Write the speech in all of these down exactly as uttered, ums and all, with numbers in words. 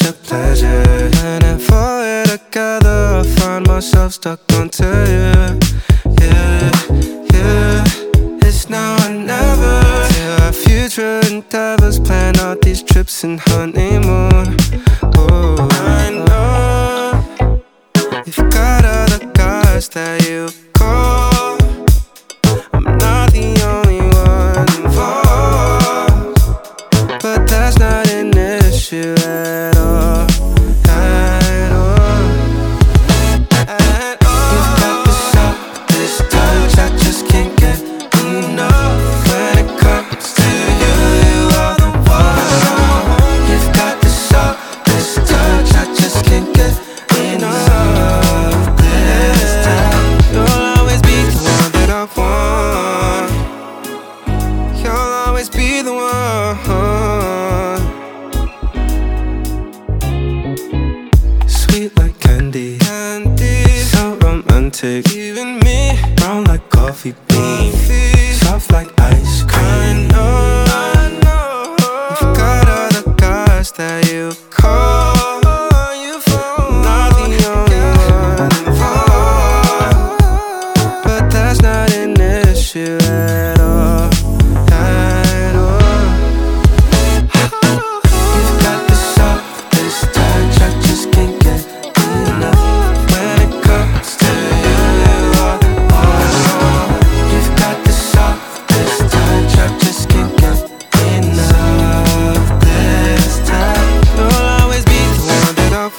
such a pleasure. Whenever we're together, I find myself stuck onto you. Yeah, yeah. It's now or never. Till our future endeavors, plan out these trips and honeymoon. Oh, I know you've got other guys that you call. I'm not the only one involved, but that's not an issue at all, at all, at all. You've got this up, this touch, I just can't get enough. When it comes to you, you are the one. You've got this up, this touch, I just can't get enough. This time, you'll always be the one that I want. You'll always be the one. Sweet like candy, candy, so romantic. Even me, brown like coffee beans, soft like ice cream. I know, I know. You've got other guys that you call. I'm not the only one involved, but that's not an issue at all, at all. You've got this up, this touch, I just can't get enough. When it comes to you, you are the one. You've got this up, this touch, I just can't get enough. This time, you'll always be the one that I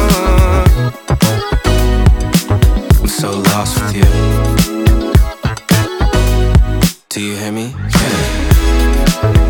want. I'm so lost with you. Do you hear me? Yeah.